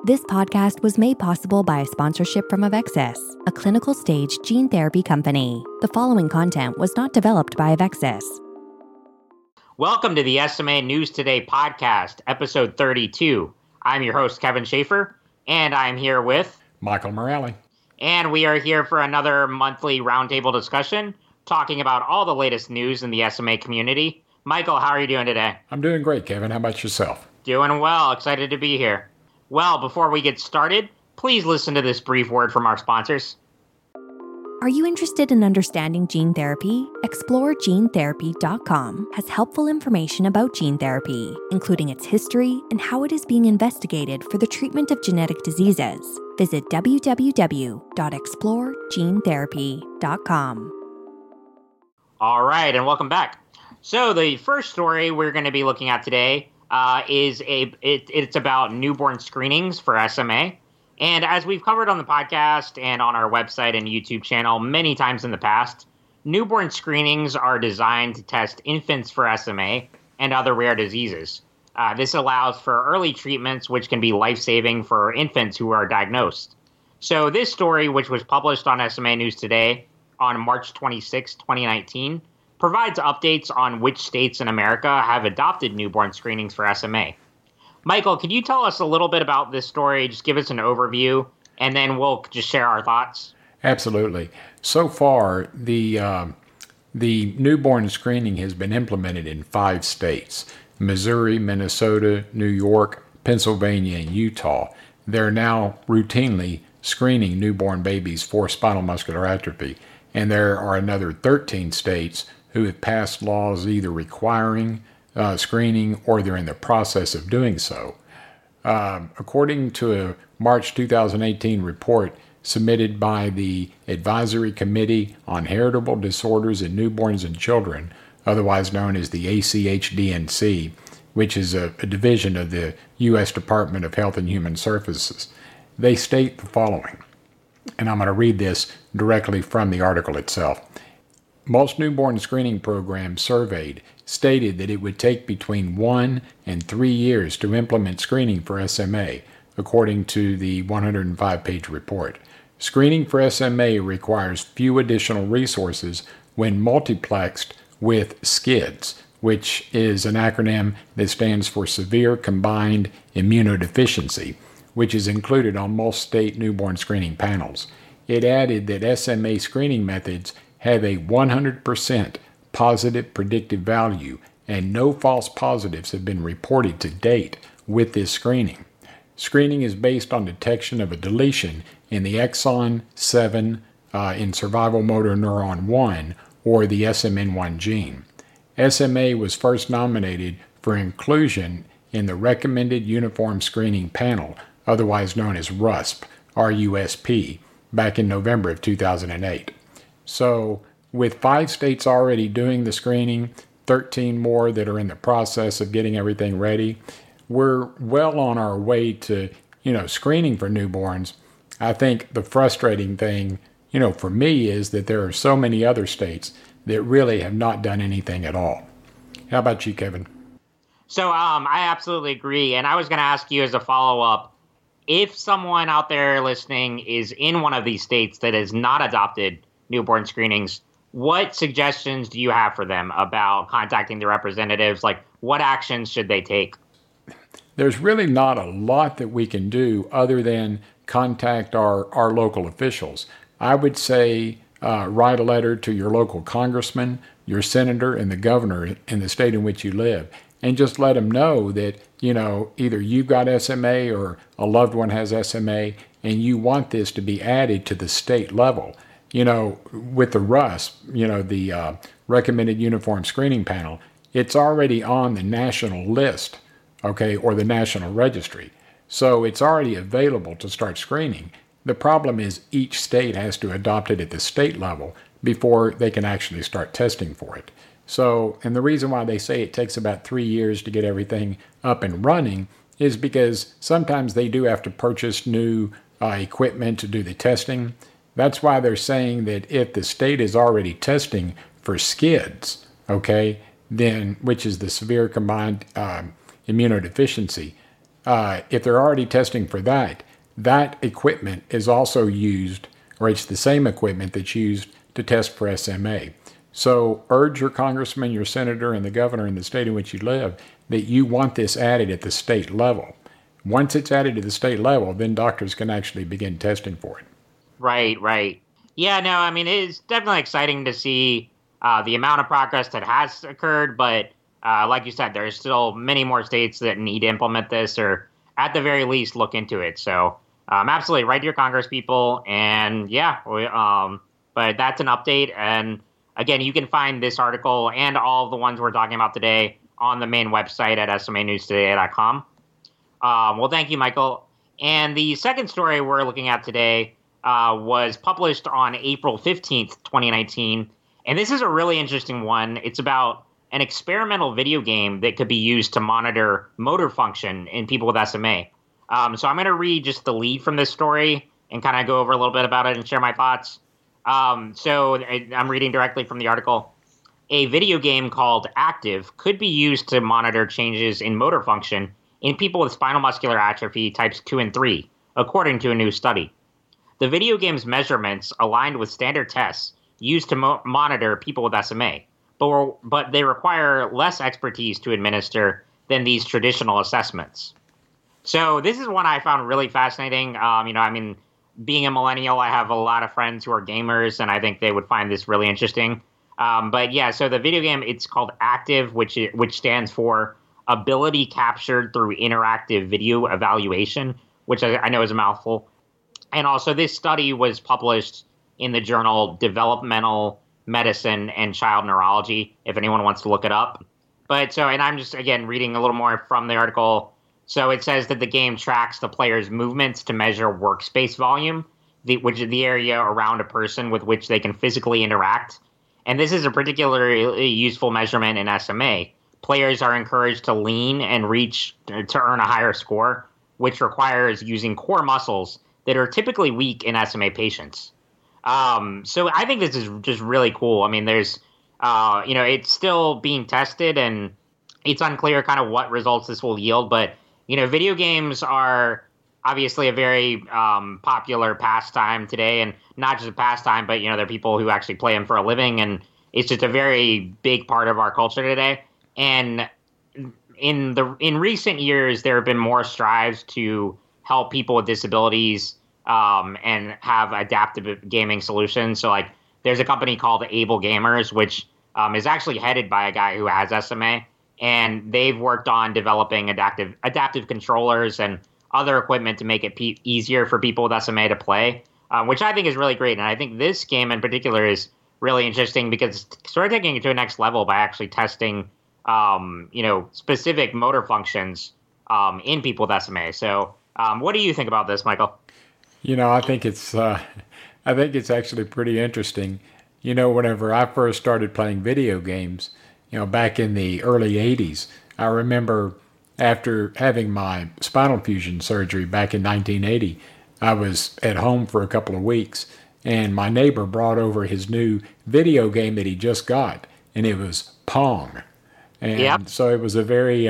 This podcast was made possible by a sponsorship from Avexis, a clinical stage gene therapy company. The following content was not developed by Avexis. Welcome to the SMA News Today podcast, episode 32. I'm your host, Kevin Schaefer, and I'm here with Michael Morale. And we are here for another monthly roundtable discussion, talking about all the latest news in the SMA community. Michael, how are you doing today? I'm doing great, Kevin. How about yourself? Doing well. Excited to be here. Well, before we get started, please listen to this brief word from our sponsors. Are you interested in understanding gene therapy? ExploreGeneTherapy.com has helpful information about gene therapy, including its history and how it is being investigated for the treatment of genetic diseases. Visit www.ExploreGeneTherapy.com. All right, and welcome back. So the first story we're going to be looking at today it's about newborn screenings for SMA. And as we've covered on the podcast and on our website and YouTube channel many times in the past, newborn screenings are designed to test infants for SMA and other rare diseases. This allows for early treatments, which can be life-saving for infants who are diagnosed. So this story, which was published on SMA News Today on March 26, 2019, provides updates on which states in America have adopted newborn screenings for SMA. Michael, could you tell us a little bit about this story? Just give us an overview, and then we'll just share our thoughts. Absolutely. So far, the newborn screening has been implemented in 5 states: Missouri, Minnesota, New York, Pennsylvania, and Utah. They're now routinely screening newborn babies for spinal muscular atrophy, and there are another 13 states who have passed laws either requiring screening or they're in the process of doing so. According to a March 2018 report submitted by the Advisory Committee on Heritable Disorders in Newborns and Children, otherwise known as the ACHDNC, which is a division of the U.S. Department of Health and Human Services, they state the following, and I'm going to read this directly from the article itself. Most newborn screening programs surveyed stated that it would take between 1 and 3 years to implement screening for SMA, according to the 105-page report. Screening for SMA requires few additional resources when multiplexed with SCIDS, which is an acronym that stands for Severe Combined Immunodeficiency, which is included on most state newborn screening panels. It added that SMA screening methods have a 100% positive predictive value, and no false positives have been reported to date with this screening. Screening is based on detection of a deletion in the exon 7 in survival motor neuron 1, or the SMN1 gene. SMA was first nominated for inclusion in the Recommended Uniform Screening Panel, otherwise known as RUSP, RUSP, back in November of 2008. So, with 5 states already doing the screening, 13 more that are in the process of getting everything ready, we're well on our way to, screening for newborns. I think the frustrating thing, for me is that there are so many other states that really have not done anything at all. How about you, Kevin? So I absolutely agree. And I was going to ask you as a follow-up, if someone out there listening is in one of these states that has not adopted newborn screenings, what suggestions do you have for them about contacting the representatives? Like, what actions should they take? There's really not a lot that we can do other than contact our local officials. I would say write a letter to your local congressman, your senator, and the governor in the state in which you live, and just let them know that, either you've got SMA or a loved one has SMA, and you want this to be added to the state level. With the RUSP, the Recommended Uniform Screening Panel, it's already on the national list, okay, or the national registry. So it's already available to start screening. The problem is each state has to adopt it at the state level before they can actually start testing for it. So, and the reason why they say it takes about 3 years to get everything up and running is because sometimes they do have to purchase new equipment to do the testing. That's why they're saying that if the state is already testing for SCIDS, okay, then, which is the severe combined immunodeficiency, if they're already testing for that, that equipment is also used, or it's the same equipment that's used to test for SMA. So urge your congressman, your senator, and the governor in the state in which you live that you want this added at the state level. Once it's added to the state level, then doctors can actually begin testing for it. Right. Yeah, no, I mean, it's definitely exciting to see the amount of progress that has occurred, but like you said, there's still many more states that need to implement this, or at the very least look into it. So absolutely, write to your Congress people, and yeah, but that's an update. And again, you can find this article and all of the ones we're talking about today on the main website at smanewstoday.com. Well, thank you, Michael. And the second story we're looking at today was published on April 15th, 2019. And this is a really interesting one. It's about an experimental video game that could be used to monitor motor function in people with SMA. So I'm going to read just the lead from this story and kind of go over a little bit about it and share my thoughts. So I'm reading directly from the article. A video game called Active could be used to monitor changes in motor function in people with spinal muscular atrophy types 2 and 3, according to a new study. The video game's measurements aligned with standard tests used to monitor people with SMA, but they require less expertise to administer than these traditional assessments. So this is one I found really fascinating. Being a millennial, I have a lot of friends who are gamers, and I think they would find this really interesting. But yeah, so the video game, it's called Active, which stands for Ability Captured Through Interactive Video Evaluation, which I know is a mouthful. And also this study was published in the journal Developmental Medicine and Child Neurology, if anyone wants to look it up. And I'm just, again, reading a little more from the article. So it says that the game tracks the player's movements to measure workspace volume, which is the area around a person with which they can physically interact. And this is a particularly useful measurement in SMA. Players are encouraged to lean and reach to earn a higher score, which requires using core muscles that are typically weak in SMA patients. So I think this is just really cool. I mean, there's, it's still being tested, and it's unclear kind of what results this will yield. But, video games are obviously a very popular pastime today, and not just a pastime, but, there are people who actually play them for a living, and it's just a very big part of our culture today. And in recent years, there have been more strives to help people with disabilities and have adaptive gaming solutions. So, like, there's a company called Able Gamers, which is actually headed by a guy who has SMA, and they've worked on developing adaptive controllers and other equipment to make it easier for people with SMA to play, which I think is really great. And I think this game in particular is really interesting because it's sort of taking it to a next level by actually testing specific motor functions in people with SMA. So what do you think about this, Michael? I think it's actually pretty interesting. Whenever I first started playing video games, back in the early 80s, I remember after having my spinal fusion surgery back in 1980, I was at home for a couple of weeks, and my neighbor brought over his new video game that he just got, and it was Pong. And yep. So it was a very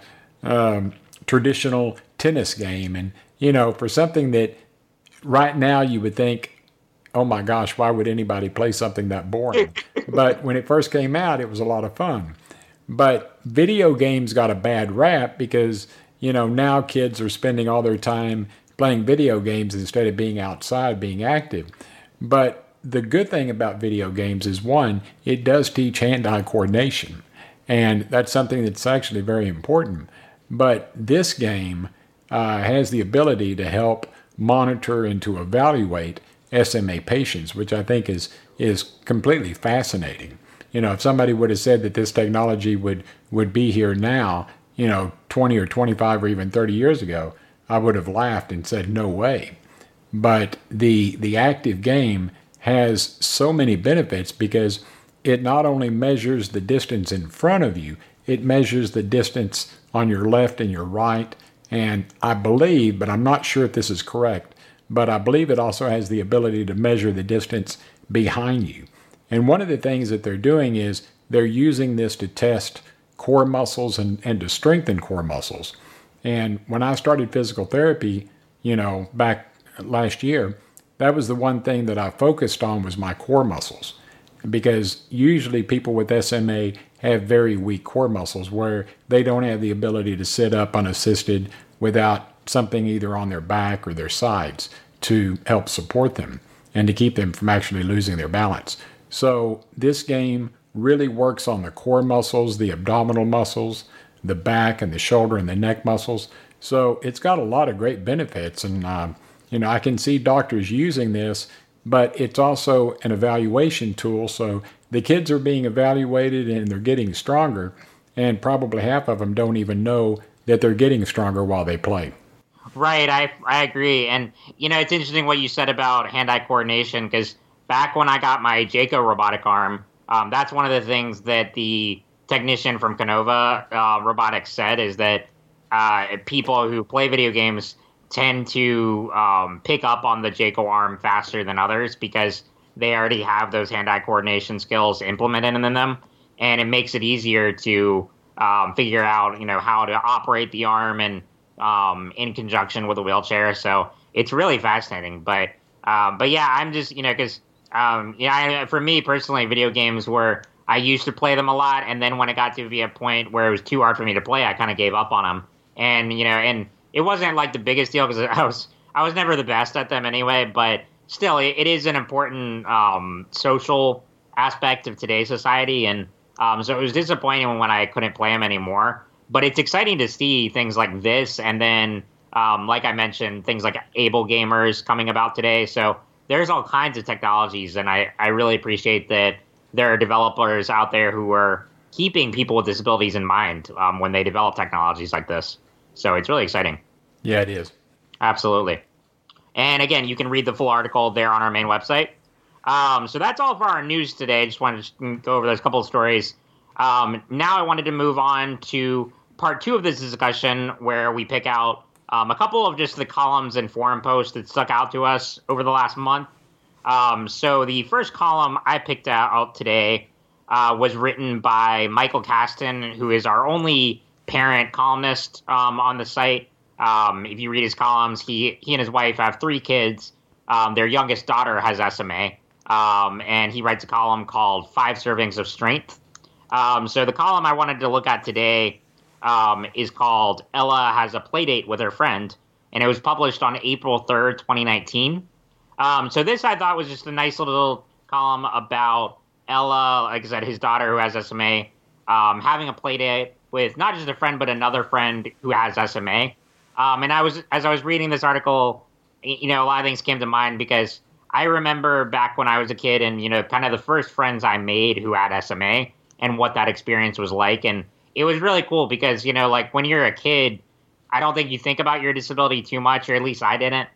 traditional tennis game. And, for something that right now you would think, oh my gosh, why would anybody play something that boring? But when it first came out, it was a lot of fun. But video games got a bad rap because, now kids are spending all their time playing video games instead of being outside, being active. But the good thing about video games is, one, it does teach hand-eye coordination. And that's something that's actually very important. But this game has the ability to help monitor and to evaluate SMA patients, which I think is completely fascinating. If somebody would have said that this technology would be here now, 20 or 25 or even 30 years ago, I would have laughed and said, no way. But the active game has so many benefits because it not only measures the distance in front of you, it measures the distance on your left and your right. And I believe, but I'm not sure if this is correct, but I believe it also has the ability to measure the distance behind you. And one of the things that they're doing is they're using this to test core muscles and to strengthen core muscles. And when I started physical therapy, back last year, that was the one thing that I focused on was my core muscles. Because usually people with SMA have very weak core muscles where they don't have the ability to sit up unassisted without something either on their back or their sides to help support them and to keep them from actually losing their balance. So this game really works on the core muscles, the abdominal muscles, the back and the shoulder and the neck muscles. So it's got a lot of great benefits. And, I can see doctors using this, but it's also an evaluation tool. So the kids are being evaluated and they're getting stronger. And probably half of them don't even know that they're getting stronger while they play. Right, I agree. And, it's interesting what you said about hand-eye coordination, because back when I got my Jayco robotic arm, that's one of the things that the technician from Canova Robotics said, is that people who play video games tend to pick up on the Jayco arm faster than others because they already have those hand-eye coordination skills implemented in them, and it makes it easier to figure out, how to operate the arm and in conjunction with a wheelchair. So it's really fascinating. But yeah, I'm just, because for me personally, video games were, I used to play them a lot, and then when it got to be a point where it was too hard for me to play, I kind of gave up on them. And and it wasn't like the biggest deal because I was never the best at them anyway. But still, it is an important social aspect of today's society, and so it was disappointing when I couldn't play them anymore. But it's exciting to see things like this, and then, like I mentioned, things like Able Gamers coming about today. So there's all kinds of technologies, and I really appreciate that there are developers out there who are keeping people with disabilities in mind when they develop technologies like this. So it's really exciting. Yeah, it is. Absolutely. And again, you can read the full article there on our main website. So that's all for our news today. Just wanted to go over those couple of stories. Now I wanted to move on to part 2 of this discussion, where we pick out a couple of just the columns and forum posts that stuck out to us over the last month. So the first column I picked out today was written by Michael Caston, who is our only parent columnist on the site. If you read his columns, he and his wife have 3 kids. Their youngest daughter has SMA, and he writes a column called 5 Servings of Strength. So the column I wanted to look at today is called Ella Has a Playdate with Her Friend, and it was published on April 3rd, 2019. So this I thought was just a nice little column about Ella, like I said, his daughter who has SMA, having a playdate with not just a friend, but another friend who has SMA. And as I was reading this article, a lot of things came to mind, because I remember back when I was a kid and, kind of the first friends I made who had SMA and what that experience was like. And it was really cool because, like when you're a kid, I don't think you think about your disability too much, or at least I didn't.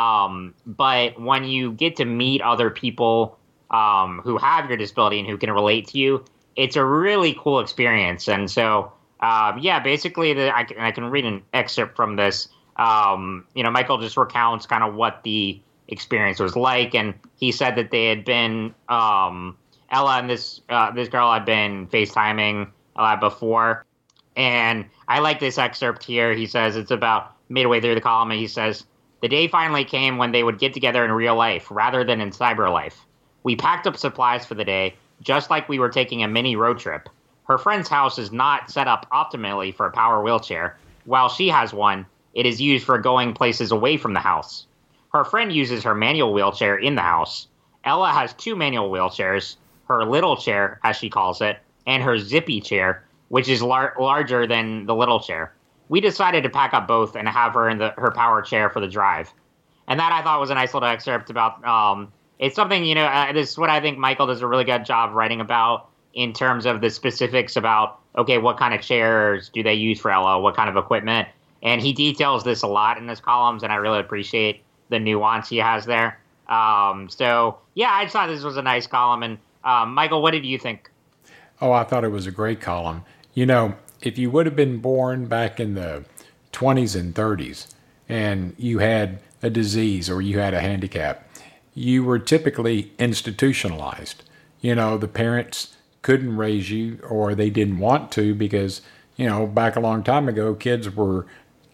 But when you get to meet other people who have your disability and who can relate to you, it's a really cool experience. And so, basically, I can read an excerpt from this. Michael just recounts kind of what the experience was like, and he said that they had been Ella and this girl had been FaceTiming before, and I like this excerpt here. He says it's about midway through the column, and he says, "The day finally came when they would get together in real life rather than in cyber life. We packed up supplies for the day, just like we were taking a mini road trip. Her friend's house is not set up optimally for a power wheelchair. While she has one, it is used for going places away from the house. Her friend uses her manual wheelchair in the house. Ella has 2 manual wheelchairs, her little chair, as she calls it, and her zippy chair, which is larger than the little chair. We decided to pack up both and have her in her power chair for the drive." And that I thought was a nice little excerpt about, it's something, this is what I think Michael does a really good job writing about in terms of the specifics about, okay, what kind of chairs do they use for Ella, what kind of equipment. And he details this a lot in his columns, and I really appreciate the nuance he has there. I just thought this was a nice column. And Michael, what did you think? Oh, I thought it was a great column. If you would have been born back in the 20s and 30s and you had a disease or you had a handicap, you were typically institutionalized. The parents couldn't raise you, or they didn't want to, because, back a long time ago, kids were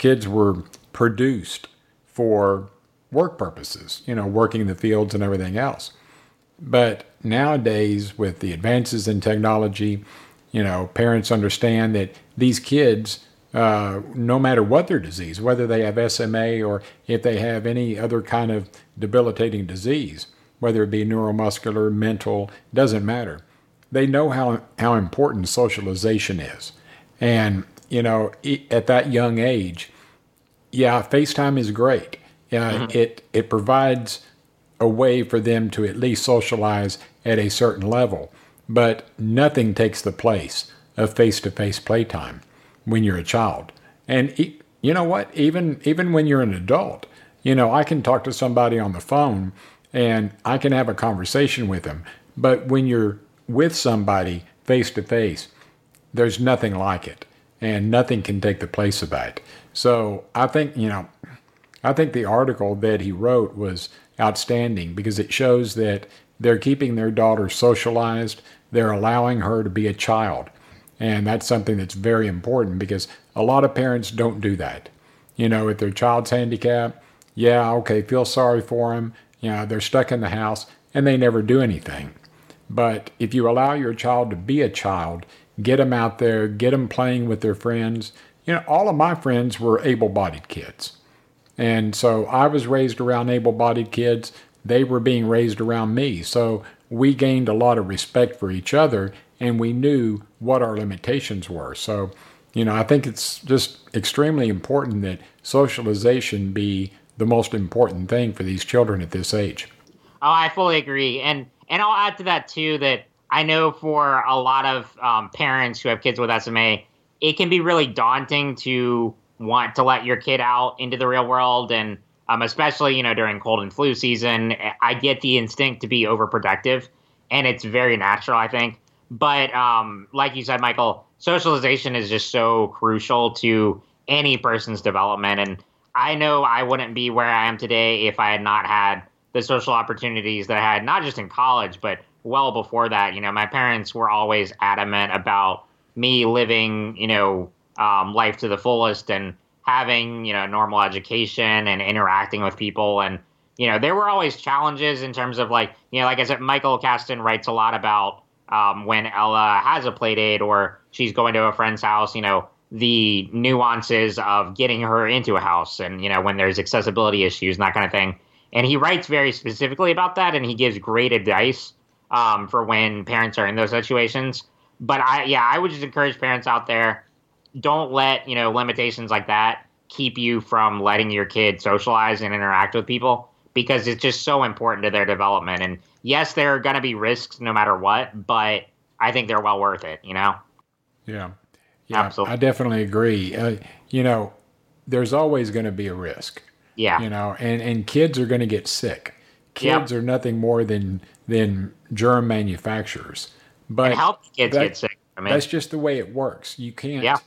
kids were produced for work purposes, working in the fields and everything else. But nowadays, with the advances in technology, parents understand that these kids, no matter what their disease, whether they have SMA or if they have any other kind of debilitating disease, whether it be neuromuscular, mental, doesn't matter. They know how important socialization is. And, at that young age, FaceTime is great. It provides a way for them to at least socialize at a certain level. But nothing takes the place of face-to-face playtime when you're a child. And you know what? Even when you're an adult, I can talk to somebody on the phone and I can have a conversation with them. But when you're with somebody face-to-face, there's nothing like it. And nothing can take the place of that. So I think the article that he wrote was outstanding because it shows that they're keeping their daughter socialized. They're allowing her to be a child. And that's something that's very important because a lot of parents don't do that. If their child's handicapped, feel sorry for them. They're stuck in the house and they never do anything. But if you allow your child to be a child, get them out there, get them playing with their friends. All of my friends were able-bodied kids. And so I was raised around able-bodied kids. They were being raised around me. So we gained a lot of respect for each other and we knew what our limitations were. So, I think it's just extremely important that socialization be the most important thing for these children at this age. Oh, I fully agree. And I'll add to that too, that I know for a lot of parents who have kids with SMA, it can be really daunting to want to let your kid out into the real world. And especially, during cold and flu season, I get the instinct to be overprotective and it's very natural, I think. But like you said, Michael, socialization is just so crucial to any person's development. And I know I wouldn't be where I am today if I had not had the social opportunities that I had, not just in college, but well before that. My parents were always adamant about me living, life to the fullest and having, normal education and interacting with people. And, there were always challenges in terms of like I said, Michael Caston writes a lot about when Ella has a play date or she's going to a friend's house, the nuances of getting her into a house and, when there's accessibility issues and that kind of thing. And he writes very specifically about that and he gives great advice for when parents are in those situations. But I would just encourage parents out there, don't let, limitations like that keep you from letting your kid socialize and interact with people because it's just so important to their development. And yes, there are going to be risks no matter what, but I think they're well worth it, Yeah, absolutely. I definitely agree. There's always going to be a risk. Yeah. And kids are going to get sick. Kids are nothing more than germ manufacturers. But and healthy kids get sick. That's just the way it works. You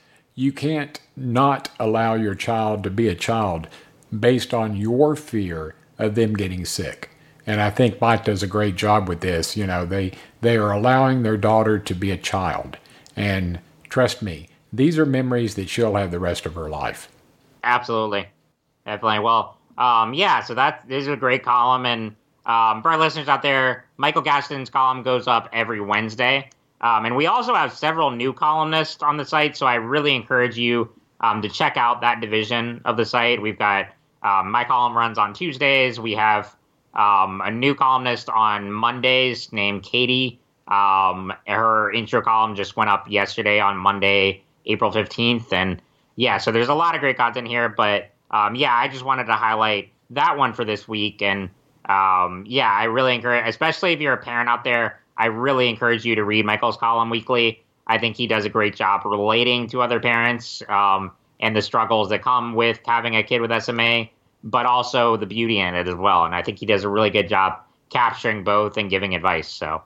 can't not allow your child to be a child based on your fear of them getting sick. And I think Mike does a great job with this. They are allowing their daughter to be a child. And trust me, these are memories that she'll have the rest of her life. Absolutely. Definitely. Well, so that is a great column. And for our listeners out there, Michael Gaston's column goes up every Wednesday. And we also have several new columnists on the site, so I really encourage you to check out that division of the site. We've got my column runs on Tuesdays. We have a new columnist on Mondays named Katie. Her intro column just went up yesterday on Monday, April 15th. And so there's a lot of great content here, but I just wanted to highlight that one for this week. And I really encourage, especially if you're a parent out there, I really encourage you to read Michael's column weekly. I think he does a great job relating to other parents and the struggles that come with having a kid with SMA, but also the beauty in it as well. And I think he does a really good job capturing both and giving advice. So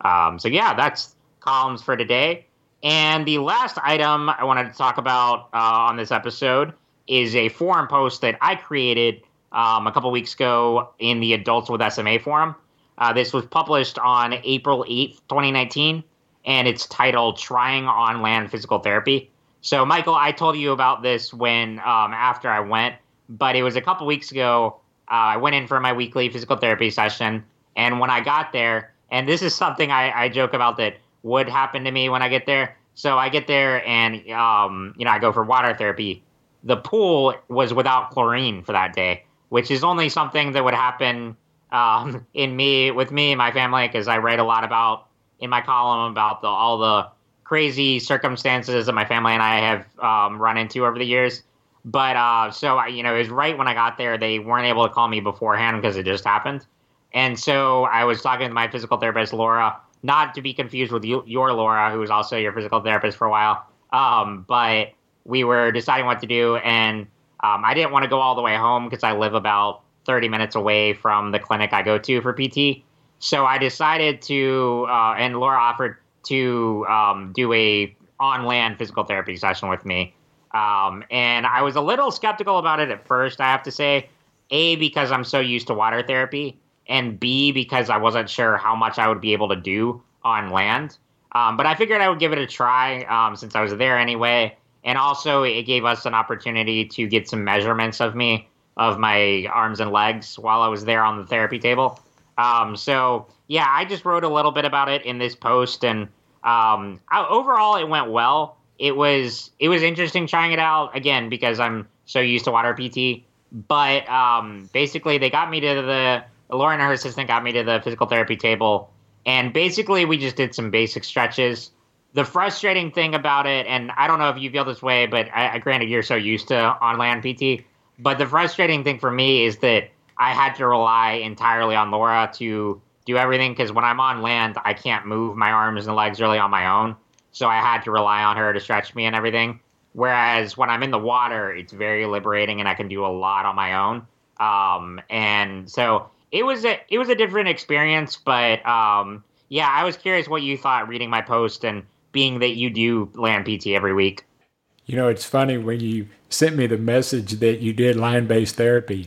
that's columns for today. And the last item I wanted to talk about on this episode is a forum post that I created a couple weeks ago in the Adults with SMA forum. This was published on April 8th, 2019, and it's titled Trying On Land Physical Therapy. So, Michael, I told you about this when after I went, but it was a couple weeks ago. I went in for my weekly physical therapy session, and when I got there, and this is something I joke about that would happen to me when I get there. So I get there, and I go for water therapy. The pool was without chlorine for that day, which is only something that would happen with me and my family, because I write a lot about in my column about all the crazy circumstances that my family and I have run into over the years. But it was right when I got there. They weren't able to call me beforehand because it just happened. And so I was talking to my physical therapist, Laura, not to be confused with your Laura, who was also your physical therapist for a while. But we were deciding what to do. And I didn't want to go all the way home because I live about 30 minutes away from the clinic I go to for PT. So I decided to, and Laura offered to do a on-land physical therapy session with me. And I was a little skeptical about it at first, I have to say. A, because I'm so used to water therapy, and B, because I wasn't sure how much I would be able to do on land. But I figured I would give it a try since I was there anyway. And also, it gave us an opportunity to get some measurements of my arms and legs while I was there on the therapy table. I just wrote a little bit about it in this post, and overall, it went well. It was interesting trying it out, again, because I'm so used to water PT. But basically, they got me to Laura and her assistant got me to the physical therapy table, and basically, we just did some basic stretches. The frustrating thing about it, and I don't know if you feel this way, but granted, you're so used to on-land PT, but the frustrating thing for me is that I had to rely entirely on Laura to do everything, because when I'm on land, I can't move my arms and legs really on my own. So I had to rely on her to stretch me and everything. Whereas when I'm in the water, it's very liberating and I can do a lot on my own. And so it was a different experience, but I was curious what you thought reading my post and being that you do land PT every week. You know, it's funny when you sent me the message that you did land-based therapy,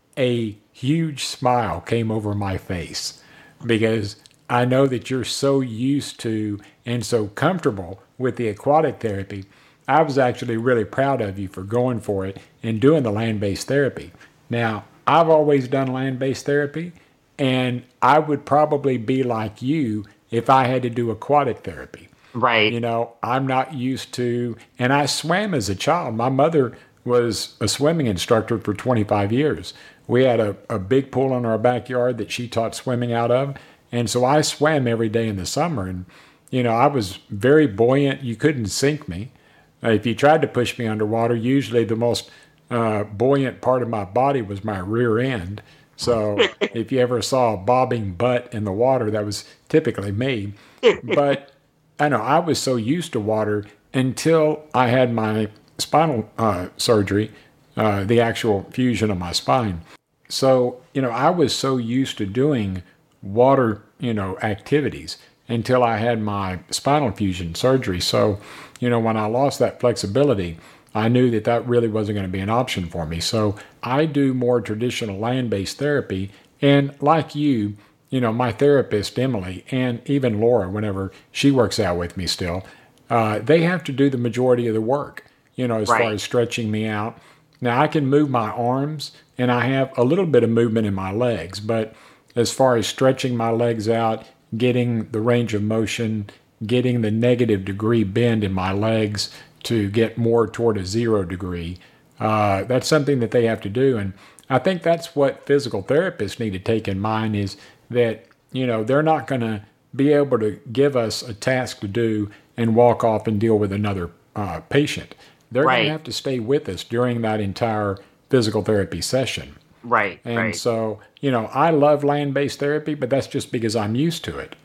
a huge smile came over my face because I know that you're so used to and so comfortable with the aquatic therapy. I was actually really proud of you for going for it and doing the land-based therapy. Now, I've always done land-based therapy, and I would probably be like you if I had to do aquatic therapy. Right. You know, I'm not used to, and I swam as a child. My mother was a swimming instructor for 25 years. We had a big pool in our backyard that she taught swimming out of. And so I swam every day in the summer. And, you know, I was very buoyant. You couldn't sink me. If you tried to push me underwater, usually the most buoyant part of my body was my rear end. So if you ever saw a bobbing butt in the water, that was typically me. But I know I was so used to water until I had my spinal surgery, the actual fusion of my spine. So, you know, I was so used to doing water, activities until I had my spinal fusion surgery. So, when I lost that flexibility, I knew that really wasn't going to be an option for me. So I do more traditional land-based therapy. And like you, my therapist, Emily, and even Laura, whenever she works out with me still, they have to do the majority of the work, as far as stretching me out. Now, I can move my arms, and I have a little bit of movement in my legs, but as far as stretching my legs out, getting the range of motion, getting the negative degree bend in my legs to get more toward a 0 degree, that's something that they have to do. And I think that's what physical therapists need to take in mind is that, they're not going to be able to give us a task to do and walk off and deal with another patient. They're going to have to stay with us during that entire physical therapy session. Right. And so, I love land-based therapy, but that's just because I'm used to it.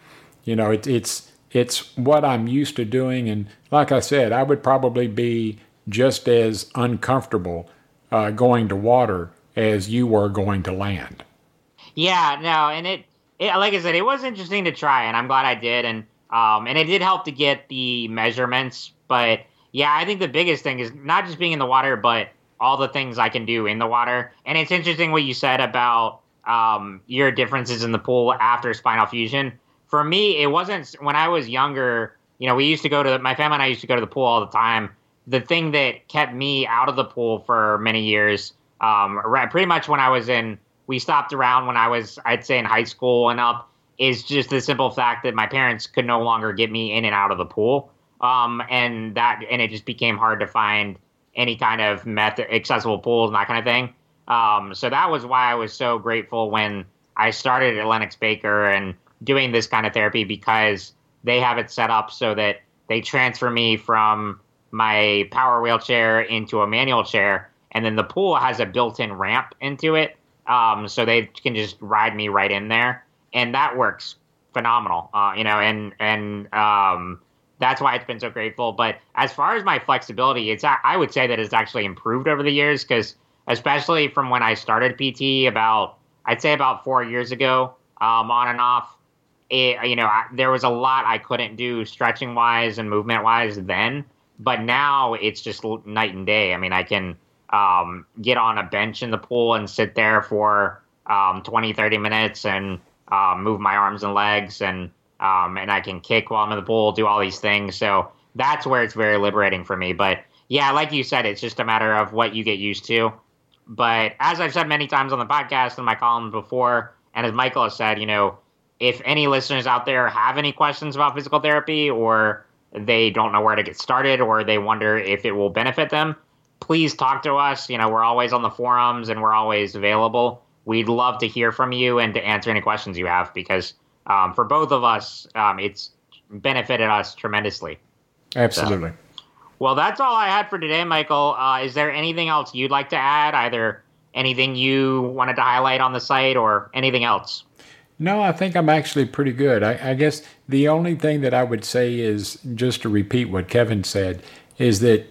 It's what I'm used to doing. And like I said, I would probably be just as uncomfortable going to water as you were going to land. Yeah, no, and it like I said, it was interesting to try, and I'm glad I did, and it did help to get the measurements. But yeah, I think the biggest thing is not just being in the water, but all the things I can do in the water. And it's interesting what you said about your differences in the pool after spinal fusion. For me, it wasn't when I was younger. We used to go to my family and I used to go to the pool all the time. the thing that kept me out of the pool for many years, pretty much when we stopped around when I was, I'd say in high school and up, is just the simple fact that my parents could no longer get me in and out of the pool. And it just became hard to find any kind of accessible pools and that kind of thing. So that was why I was so grateful when I started at Lennox Baker and doing this kind of therapy, because they have it set up so that they transfer me from my power wheelchair into a manual chair, and then the pool has a built-in ramp into it, so they can just ride me right in there, and that works phenomenal. And that's why it's been so grateful. But as far as my flexibility, I would say that it's actually improved over the years, because especially from when I started PT I'd say about 4 years ago, on and off, there was a lot I couldn't do stretching wise and movement wise then, but now it's just night and day. I mean, I can get on a bench in the pool and sit there for 20, 30 minutes and move my arms and legs, and I can kick while I'm in the pool, do all these things. So that's where it's very liberating for me. But yeah, like you said, it's just a matter of what you get used to. But as I've said many times on the podcast and my column before, and as Michael has said, if any listeners out there have any questions about physical therapy, or they don't know where to get started, or they wonder if it will benefit them, please talk to us. We're always on the forums and we're always available. We'd love to hear from you and to answer any questions you have, because for both of us, it's benefited us tremendously. Absolutely. So, well, that's all I had for today, Michael. Is there anything else you'd like to add? Either anything you wanted to highlight on the site or anything else? No, I think I'm actually pretty good. I guess the only thing that I would say is, just to repeat what Kevin said, is that,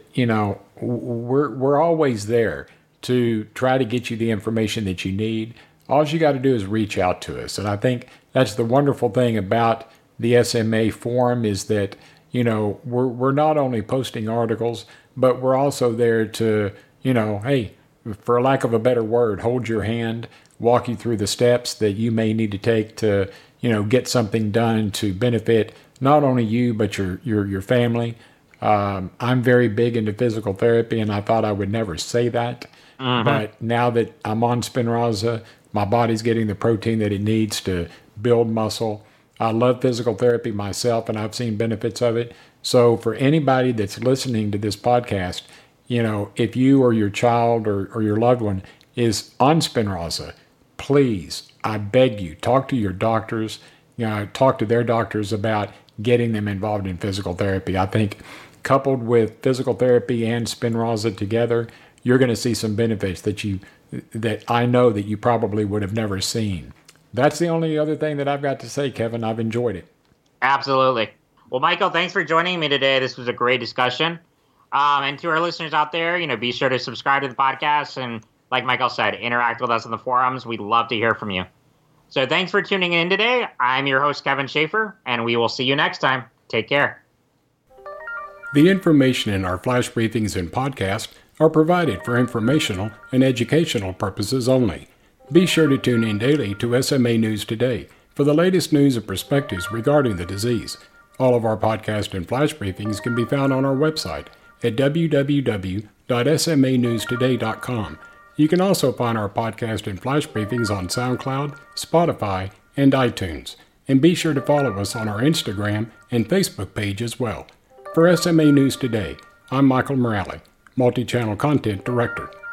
we're always there to try to get you the information that you need. All you got to do is reach out to us. And I think that's the wonderful thing about the SMA forum, is that, we're not only posting articles, but we're also there to, hey, for lack of a better word, hold your hand, walk you through the steps that you may need to take to, get something done to benefit not only you, but your family. I'm very big into physical therapy, and I thought I would never say that. Mm-hmm. But now that I'm on Spinraza, my body's getting the protein that it needs to build muscle. I love physical therapy myself, and I've seen benefits of it. So for anybody that's listening to this podcast, if you or your child or your loved one is on Spinraza, please, I beg you, talk to your doctors, talk to their doctors about getting them involved in physical therapy. I think coupled with physical therapy and Spinraza together, you're going to see some benefits that I know that you probably would have never seen. That's the only other thing that I've got to say, Kevin. I've enjoyed it. Absolutely. Well, Michael, thanks for joining me today. This was a great discussion. And to our listeners out there, be sure to subscribe to the podcast. And like Michael said, interact with us in the forums. We'd love to hear from you. So thanks for tuning in today. I'm your host, Kevin Schaefer, and we will see you next time. Take care. The information in our flash briefings and podcast are provided for informational and educational purposes only. Be sure to tune in daily to SMA News Today for the latest news and perspectives regarding the disease. All of our podcast and flash briefings can be found on our website at www.smanewstoday.com. You can also find our podcast and flash briefings on SoundCloud, Spotify, and iTunes. And be sure to follow us on our Instagram and Facebook page as well. For SMA News Today, I'm Michael Morale, Multi-Channel Content Director.